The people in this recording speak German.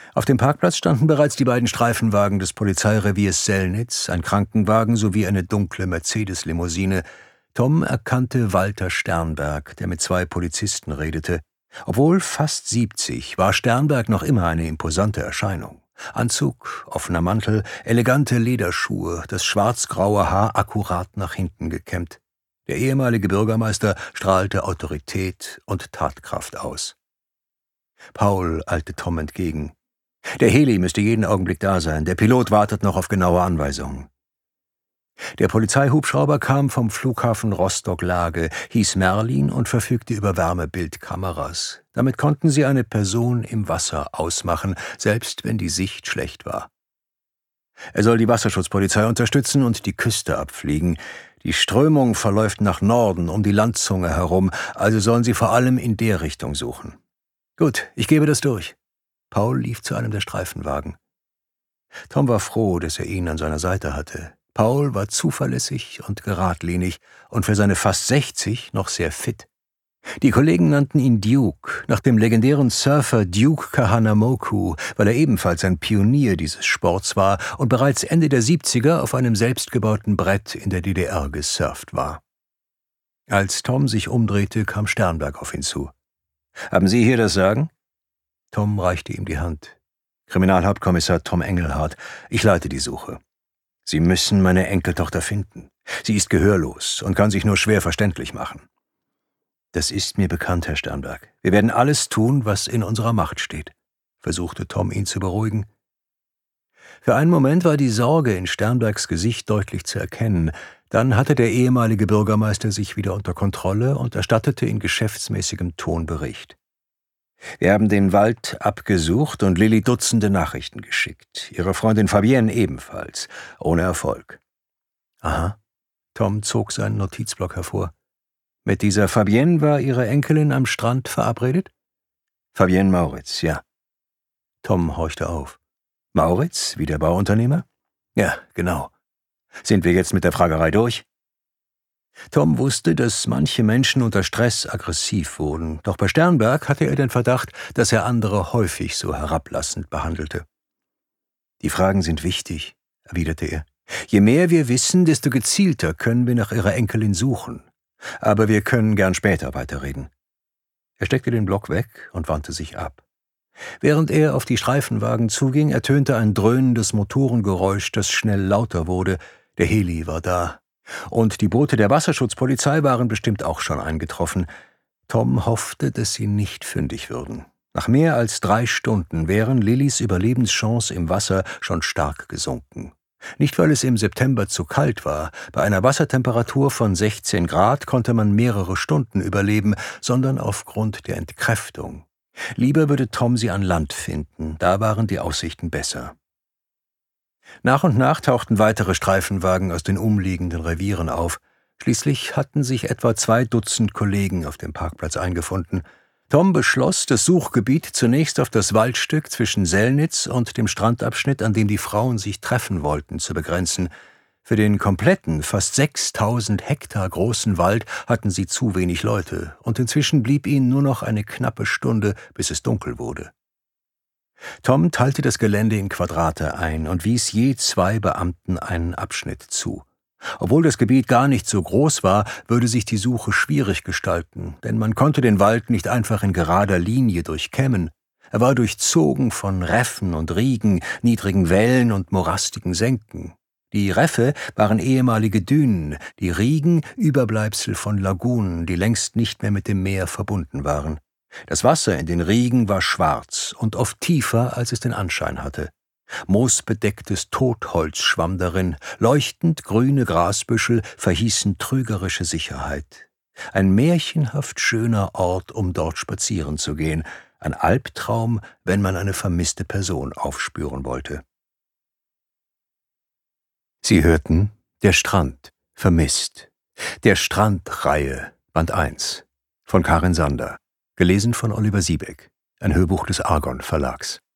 Auf dem Parkplatz standen bereits die beiden Streifenwagen des Polizeireviers Sellnitz, ein Krankenwagen sowie eine dunkle Mercedes-Limousine. Tom erkannte Walter Sternberg, der mit 2 Polizisten redete. Obwohl fast 70, war Sternberg noch immer eine imposante Erscheinung. Anzug, offener Mantel, elegante Lederschuhe, das schwarzgraue Haar akkurat nach hinten gekämmt. Der ehemalige Bürgermeister strahlte Autorität und Tatkraft aus. Paul eilte Tom entgegen. Der Heli müsste jeden Augenblick da sein. Der Pilot wartet noch auf genaue Anweisungen. Der Polizeihubschrauber kam vom Flughafen Rostock-Lage, hieß Merlin und verfügte über Wärmebildkameras. Damit konnten sie eine Person im Wasser ausmachen, selbst wenn die Sicht schlecht war. Er soll die Wasserschutzpolizei unterstützen und die Küste abfliegen. Die Strömung verläuft nach Norden um die Landzunge herum, also sollen sie vor allem in der Richtung suchen. Gut, ich gebe das durch. Paul lief zu einem der Streifenwagen. Tom war froh, dass er ihn an seiner Seite hatte. Paul war zuverlässig und geradlinig und für seine fast 60 noch sehr fit. Die Kollegen nannten ihn Duke, nach dem legendären Surfer Duke Kahanamoku, weil er ebenfalls ein Pionier dieses Sports war und bereits Ende der 70er auf einem selbstgebauten Brett in der DDR gesurft war. Als Tom sich umdrehte, kam Sternberg auf ihn zu. »Haben Sie hier das Sagen?« Tom reichte ihm die Hand. »Kriminalhauptkommissar Tom Engelhardt, ich leite die Suche. Sie müssen meine Enkeltochter finden. Sie ist gehörlos und kann sich nur schwer verständlich machen.« »Das ist mir bekannt, Herr Sternberg. Wir werden alles tun, was in unserer Macht steht«, versuchte Tom ihn zu beruhigen. Für einen Moment war die Sorge in Sternbergs Gesicht deutlich zu erkennen. Dann hatte der ehemalige Bürgermeister sich wieder unter Kontrolle und erstattete in geschäftsmäßigem Ton Bericht. »Wir haben den Wald abgesucht und Lilly Dutzende Nachrichten geschickt. Ihre Freundin Fabienne ebenfalls. Ohne Erfolg.« »Aha.« Tom zog seinen Notizblock hervor. »Mit dieser Fabienne war Ihre Enkelin am Strand verabredet?« »Fabienne Mauritz, ja.« Tom horchte auf. »Mauritz, wie der Bauunternehmer?« »Ja, genau. Sind wir jetzt mit der Fragerei durch?« Tom wusste, dass manche Menschen unter Stress aggressiv wurden, doch bei Sternberg hatte er den Verdacht, dass er andere häufig so herablassend behandelte. »Die Fragen sind wichtig«, erwiderte er. »Je mehr wir wissen, desto gezielter können wir nach Ihrer Enkelin suchen. Aber wir können gern später weiterreden.« Er steckte den Block weg und wandte sich ab. Während er auf die Streifenwagen zuging, ertönte ein dröhnendes Motorengeräusch, das schnell lauter wurde. Der Heli war da. Und die Boote der Wasserschutzpolizei waren bestimmt auch schon eingetroffen. Tom hoffte, dass sie nicht fündig würden. Nach mehr als 3 Stunden wären Lillys Überlebenschance im Wasser schon stark gesunken. Nicht, weil es im September zu kalt war. Bei einer Wassertemperatur von 16 Grad konnte man mehrere Stunden überleben, sondern aufgrund der Entkräftung. Lieber würde Tom sie an Land finden, da waren die Aussichten besser. Nach und nach tauchten weitere Streifenwagen aus den umliegenden Revieren auf. Schließlich hatten sich etwa 2 Dutzend Kollegen auf dem Parkplatz eingefunden. Tom beschloss, das Suchgebiet zunächst auf das Waldstück zwischen Sellnitz und dem Strandabschnitt, an dem die Frauen sich treffen wollten, zu begrenzen. Für den kompletten, fast 6000 Hektar großen Wald hatten sie zu wenig Leute, und inzwischen blieb ihnen nur noch eine knappe Stunde, bis es dunkel wurde. Tom teilte das Gelände in Quadrate ein und wies je 2 Beamten einen Abschnitt zu. Obwohl das Gebiet gar nicht so groß war, würde sich die Suche schwierig gestalten, denn man konnte den Wald nicht einfach in gerader Linie durchkämmen. Er war durchzogen von Reffen und Riegen, niedrigen Wällen und morastigen Senken. Die Reffe waren ehemalige Dünen, die Riegen Überbleibsel von Lagunen, die längst nicht mehr mit dem Meer verbunden waren. Das Wasser in den Riegen war schwarz und oft tiefer, als es den Anschein hatte. Moosbedecktes Totholz schwamm darin, leuchtend grüne Grasbüschel verhießen trügerische Sicherheit. Ein märchenhaft schöner Ort, um dort spazieren zu gehen, ein Albtraum, wenn man eine vermisste Person aufspüren wollte. Sie hörten Der Strand, vermisst. Der Strand-Reihe, Band 1, von Karin Sander, gelesen von Oliver Siebeck, ein Hörbuch des Argon Verlags.